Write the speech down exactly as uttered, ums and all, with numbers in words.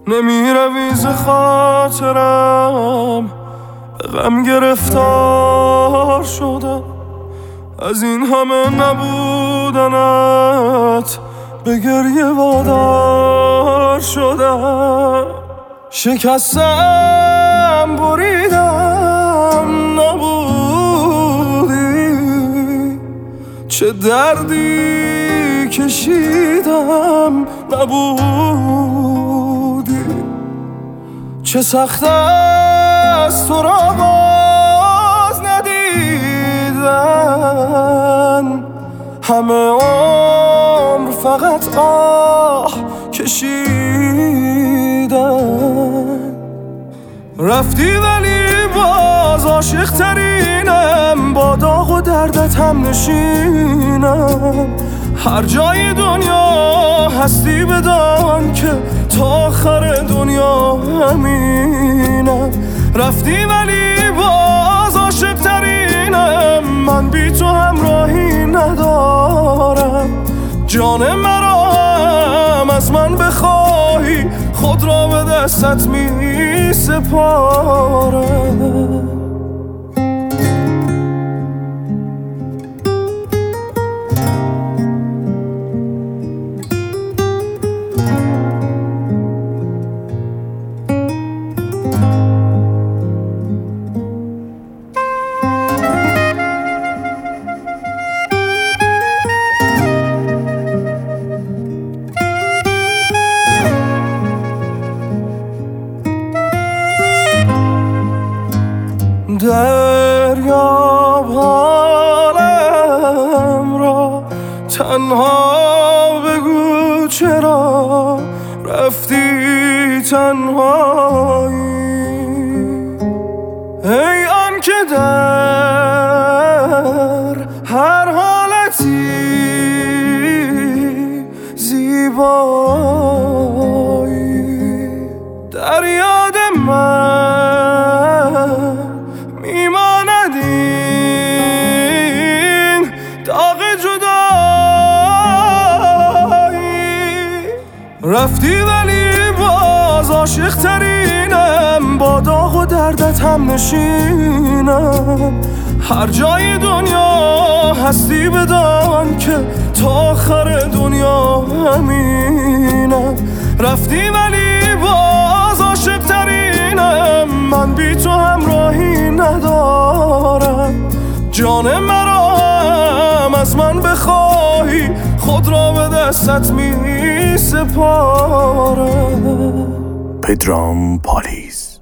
نمیروی ز خاطرم، به غم گرفتار شدم. از این همه نبودنت به گریه وادار شدم. شکستم بریدم نبودی، چه دردی کشیدم نبودی. چه سخت است تو را باز ندیدن، همه عمر فقط آه کشیدن. رفتی ولی باز عاشق ترینم، با داغ و دردت هم نشینم. هر جای دنیا هستی بدان که تا آخر دنیا همینم. رفتی ولی باز عاشق ترینم، من بی تو همراهی ندارم. جان مرا هم از من بخواهی، خود را به دستت می سپارم. دریاب حالم را، تنها بگو چرا رفتی تنهایی. ای آن که در هر حالتی زیبایی، در یاد من میماند این داغ جدایی. رفتی ولی باز عاشق ترینم، با داغ و دردت هم نشینم. هر جای دنیا هستی بدان که تا آخر دنیا همینم. رفتی ولی باز عاشق ترینم، من بی تو همراهی ندارم. جان مرا هم از من بخواهی، خود را به دستت می سپارم. پدرام پالیز.